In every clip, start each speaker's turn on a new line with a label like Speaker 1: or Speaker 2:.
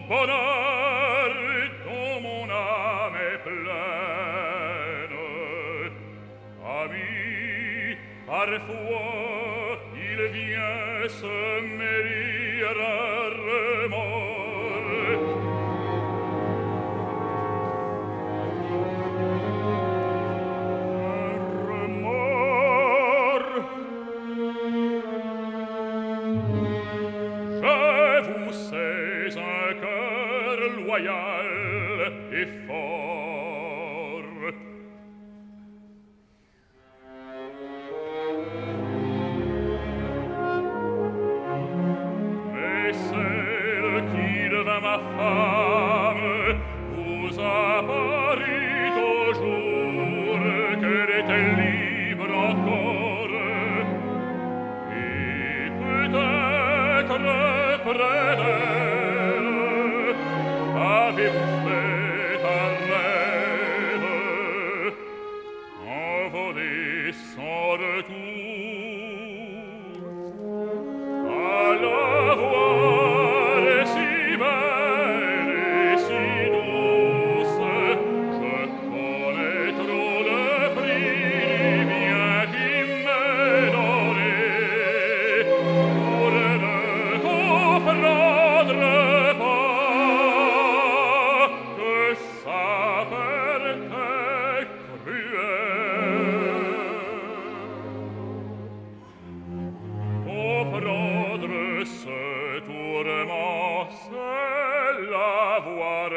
Speaker 1: bonheur dont mon âme est pleine. Ami, parfois il vient se mêler un remords. Un remords. Je vous sais un cœur loyal et fort. Mais celle qui devint ma femme vous apparut au jour qu'elle était libre encore. Et peut-être près d'elle avez-vous fait un rêve envolé sans retour. À la voir si belle et si douce, je connais trop le prix du bien qui m'est donné pour ne comprendre pas que sa perte est cruelle. Comprendre ce tourment, c'est l'avoir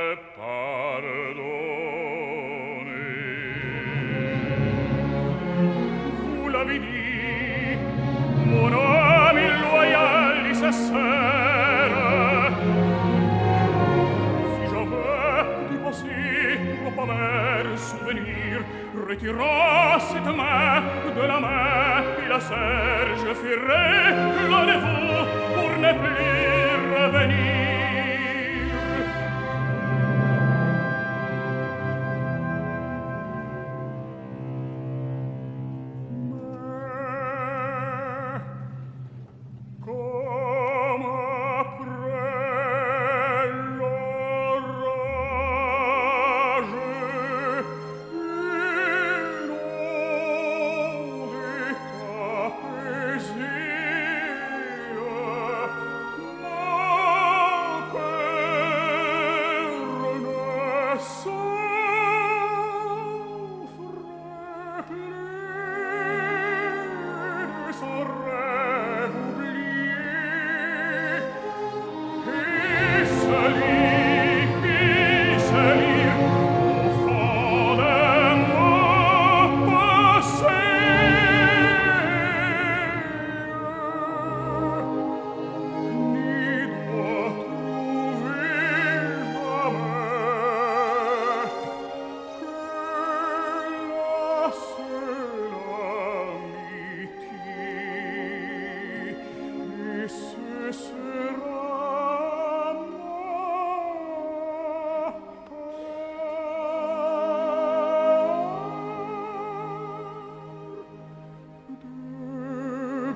Speaker 1: pardonné. Vous l'avez dit, mon ami loyal et sincère, si je veux du passé trop amer souvenir, retirant cette main de la main qui la serre, je ferai rendez-vous pour ne plus revenir. Mais comme après l'orage, une onde apaisée, mon cœur ne souffre plus, son rêve oublié. Et celui au fond de mon passé, n'y doit trouver jamais que la seule amitié. Et ce sera de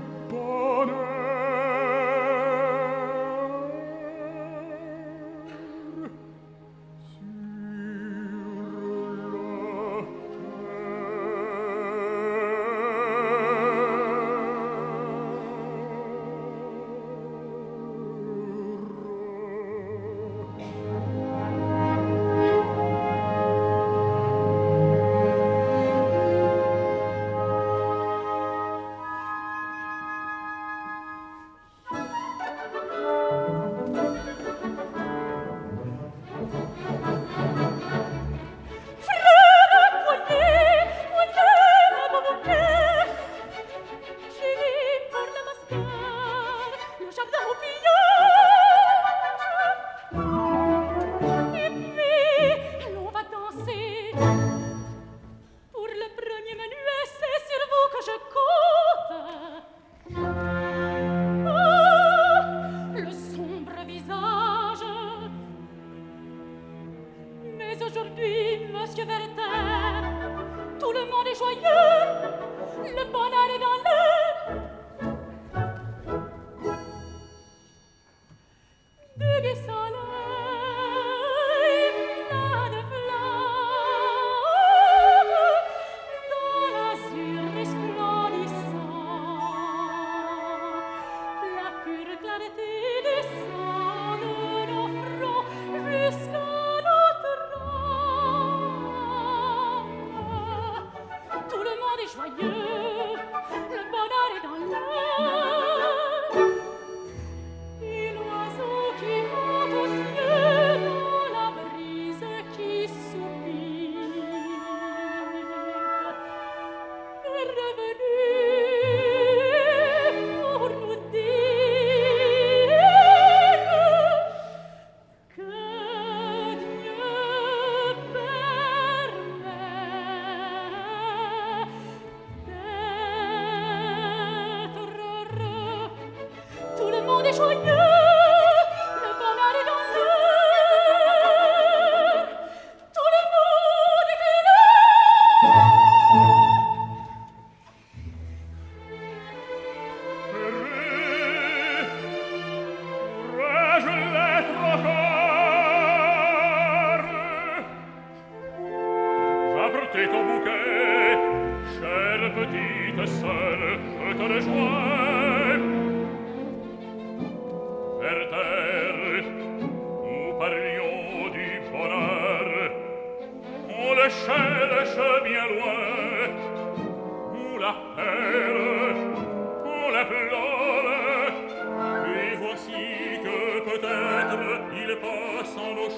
Speaker 1: bonheur sur la terre.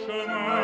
Speaker 1: chemin.